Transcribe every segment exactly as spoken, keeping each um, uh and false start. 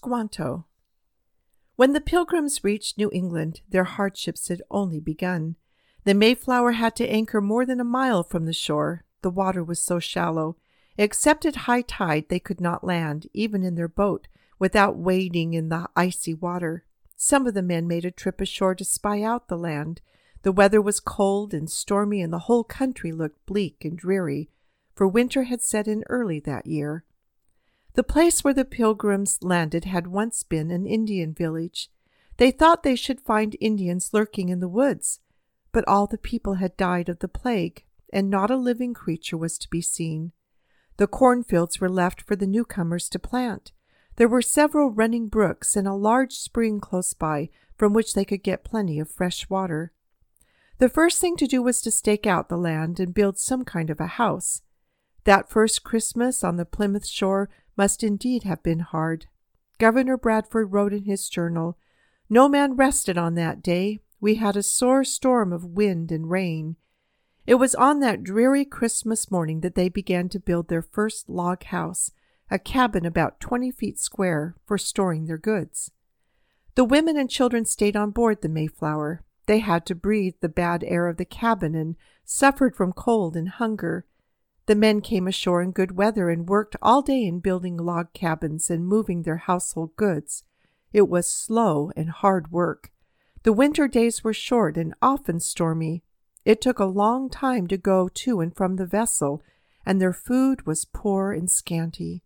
Squanto. When the Pilgrims reached New England, their hardships had only begun. The Mayflower had to anchor more than a mile from the shore. The water was so shallow. Except at high tide, they could not land, even in their boat, without wading in the icy water. Some of the men made a trip ashore to spy out the land. The weather was cold and stormy, and the whole country looked bleak and dreary, for winter had set in early that year. The place where the Pilgrims landed had once been an Indian village. They thought they should find Indians lurking in the woods, but all the people had died of the plague, and not a living creature was to be seen. The cornfields were left for the newcomers to plant. There were several running brooks and a large spring close by from which they could get plenty of fresh water. The first thing to do was to stake out the land and build some kind of a house. That first Christmas on the Plymouth shore must indeed have been hard. Governor Bradford wrote in his journal, "No man rested on that day. We had a sore storm of wind and rain." It was on that dreary Christmas morning that they began to build their first log house, a cabin about twenty feet square, for storing their goods. The women and children stayed on board the Mayflower. They had to breathe the bad air of the cabin and suffered from cold and hunger. The men came ashore in good weather and worked all day in building log cabins and moving their household goods. It was slow and hard work. The winter days were short and often stormy. It took a long time to go to and from the vessel, and their food was poor and scanty.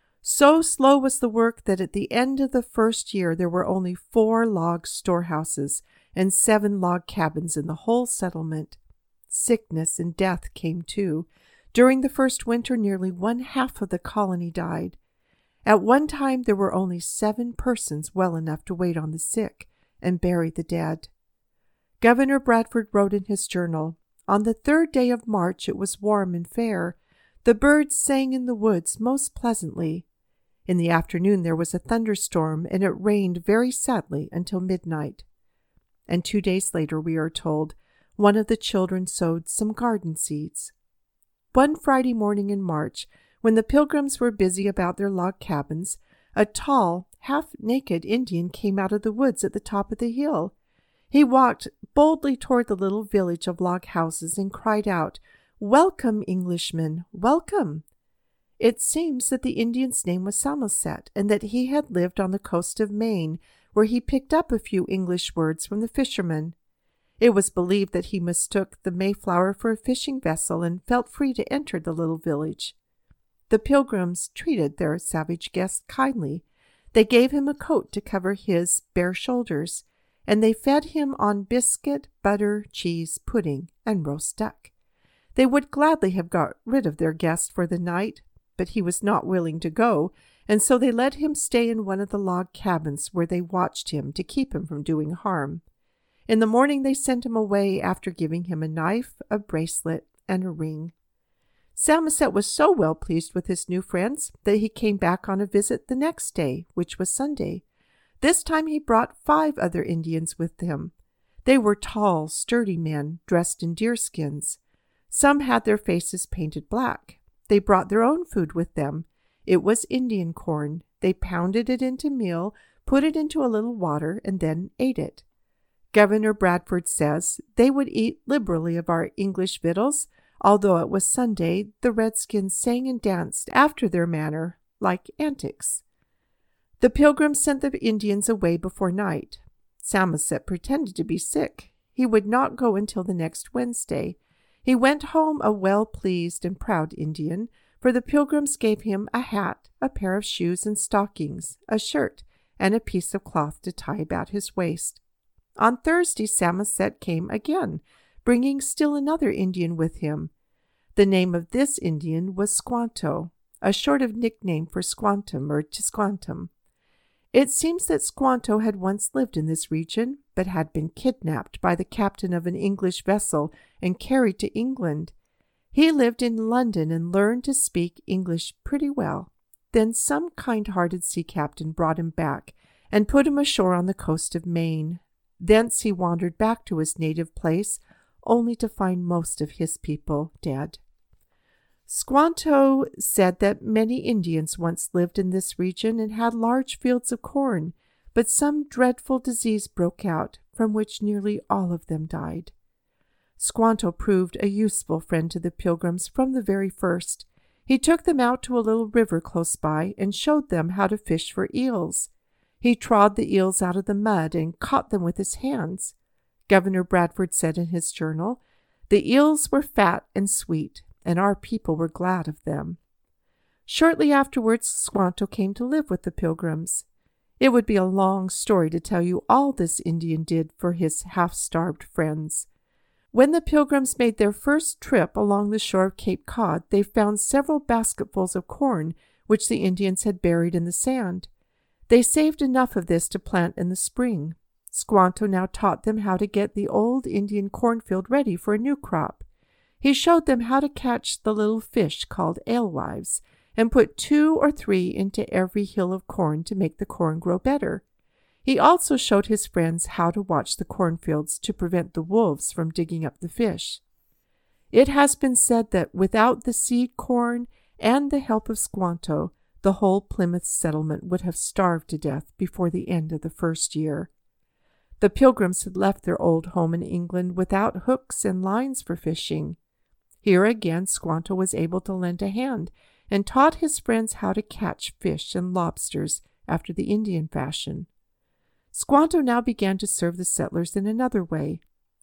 So slow was the work that at the end of the first year there were only four log storehouses and seven log cabins in the whole settlement. Sickness and death came too. During the first winter, nearly one half of the colony died. At one time, there were only seven persons well enough to wait on the sick and bury the dead. Governor Bradford wrote in his journal, "On the third day of March it was warm and fair. The birds sang in the woods most pleasantly. In the afternoon there was a thunderstorm, and it rained very sadly until midnight." And two days later, we are told, one of the children sowed some garden seeds. One Friday morning in March, when the Pilgrims were busy about their log cabins, a tall, half-naked Indian came out of the woods at the top of the hill. He walked boldly toward the little village of log houses and cried out, "Welcome, Englishmen, welcome!" It seems that the Indian's name was Samoset, and that he had lived on the coast of Maine, where he picked up a few English words from the fishermen. It was believed that he mistook the Mayflower for a fishing vessel and felt free to enter the little village. The Pilgrims treated their savage guest kindly. They gave him a coat to cover his bare shoulders, and they fed him on biscuit, butter, cheese, pudding, and roast duck. They would gladly have got rid of their guest for the night, but he was not willing to go, and so they let him stay in one of the log cabins where they watched him to keep him from doing harm. In the morning they sent him away after giving him a knife, a bracelet, and a ring. Samoset was so well pleased with his new friends that he came back on a visit the next day, which was Sunday. This time he brought five other Indians with him. They were tall, sturdy men, dressed in deerskins. Some had their faces painted black. They brought their own food with them. It was Indian corn. They pounded it into meal, put it into a little water, and then ate it. Governor Bradford says they would eat liberally of our English victuals. Although it was Sunday, the Redskins sang and danced after their manner, like antics. The Pilgrims sent the Indians away before night. Samoset pretended to be sick. He would not go until the next Wednesday. He went home a well-pleased and proud Indian, for the Pilgrims gave him a hat, a pair of shoes and stockings, a shirt, and a piece of cloth to tie about his waist. On Thursday, Samoset came again, bringing still another Indian with him. The name of this Indian was Squanto, a sort of nickname for Squantum or Tisquantum. It seems that Squanto had once lived in this region, but had been kidnapped by the captain of an English vessel and carried to England. He lived in London and learned to speak English pretty well. Then some kind-hearted sea captain brought him back and put him ashore on the coast of Maine. Thence he wandered back to his native place, only to find most of his people dead. Squanto said that many Indians once lived in this region and had large fields of corn, but some dreadful disease broke out, from which nearly all of them died. Squanto proved a useful friend to the Pilgrims from the very first. He took them out to a little river close by and showed them how to fish for eels. He trod the eels out of the mud and caught them with his hands. Governor Bradford said in his journal, "The eels were fat and sweet, and our people were glad of them." Shortly afterwards, Squanto came to live with the Pilgrims. It would be a long story to tell you all this Indian did for his half-starved friends. When the Pilgrims made their first trip along the shore of Cape Cod, they found several basketfuls of corn which the Indians had buried in the sand. They saved enough of this to plant in the spring. Squanto now taught them how to get the old Indian cornfield ready for a new crop. He showed them how to catch the little fish called alewives and put two or three into every hill of corn to make the corn grow better. He also showed his friends how to watch the cornfields to prevent the wolves from digging up the fish. It has been said that without the seed corn and the help of Squanto, the whole Plymouth settlement would have starved to death before the end of the first year. The Pilgrims had left their old home in England without hooks and lines for fishing. Here again Squanto was able to lend a hand and taught his friends how to catch fish and lobsters after the Indian fashion. Squanto now began to serve the settlers in another way.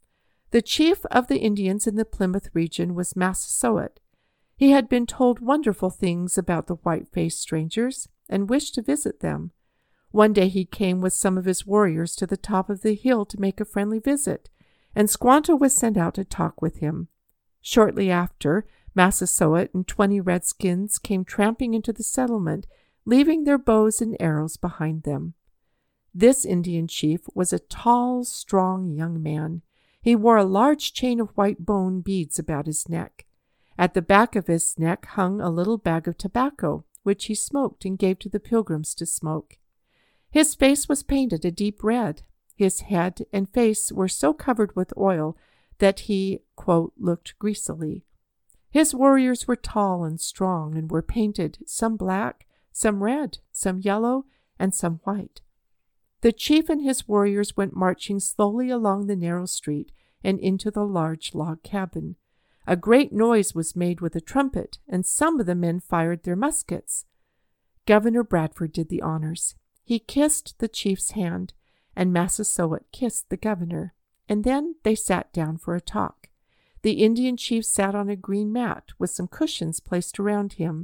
The chief of the Indians in the Plymouth region was Massasoit. He had been told wonderful things about the white-faced strangers and wished to visit them. One day he came with some of his warriors to the top of the hill to make a friendly visit, and Squanto was sent out to talk with him. Shortly after, Massasoit and twenty redskins came tramping into the settlement, leaving their bows and arrows behind them. This Indian chief was a tall, strong young man. He wore a large chain of white bone beads about his neck. At the back of his neck hung a little bag of tobacco, which he smoked and gave to the Pilgrims to smoke. His face was painted a deep red. His head and face were so covered with oil that he, quote, looked greasily. His warriors were tall and strong and were painted, some black, some red, some yellow, and some white. The chief and his warriors went marching slowly along the narrow street and into the large log cabin. A great noise was made with a trumpet, and some of the men fired their muskets. Governor Bradford did the honors. He kissed the chief's hand, and Massasoit kissed the governor, and then they sat down for a talk. The Indian chief sat on a green mat with some cushions placed around him.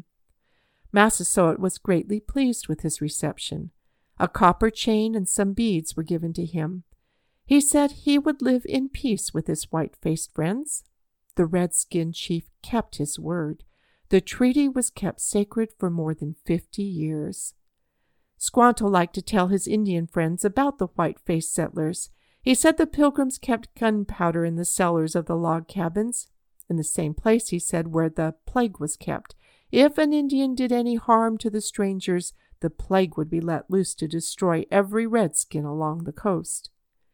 Massasoit was greatly pleased with his reception. A copper chain and some beads were given to him. He said he would live in peace with his white-faced friends. The redskin chief kept his word. The treaty was kept sacred for more than fifty years. Squanto liked to tell his Indian friends about the white-faced settlers. He said the Pilgrims kept gunpowder in the cellars of the log cabins, in the same place, he said, where the plague was kept. If an Indian did any harm to the strangers, the plague would be let loose to destroy every redskin along the coast.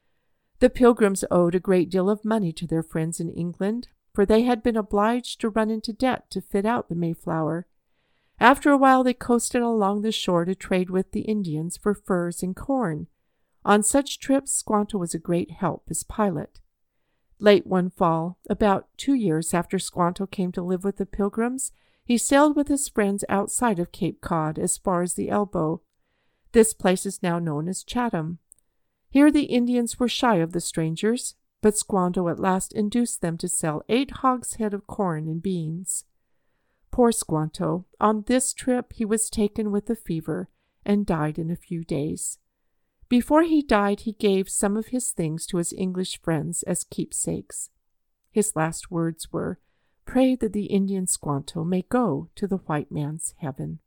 The Pilgrims owed a great deal of money to their friends in England, for they had been obliged to run into debt to fit out the Mayflower. After a while they coasted along the shore to trade with the Indians for furs and corn. On such trips, Squanto was a great help as pilot. Late one fall, about two years after Squanto came to live with the Pilgrims, he sailed with his friends outside of Cape Cod as far as the Elbow. This place is now known as Chatham. Here the Indians were shy of the strangers, but Squanto at last induced them to sell eight hogshead of corn and beans. Poor Squanto, on this trip he was taken with a fever and died in a few days. Before he died, he gave some of his things to his English friends as keepsakes. His last words were, "Pray that the Indian Squanto may go to the white man's heaven."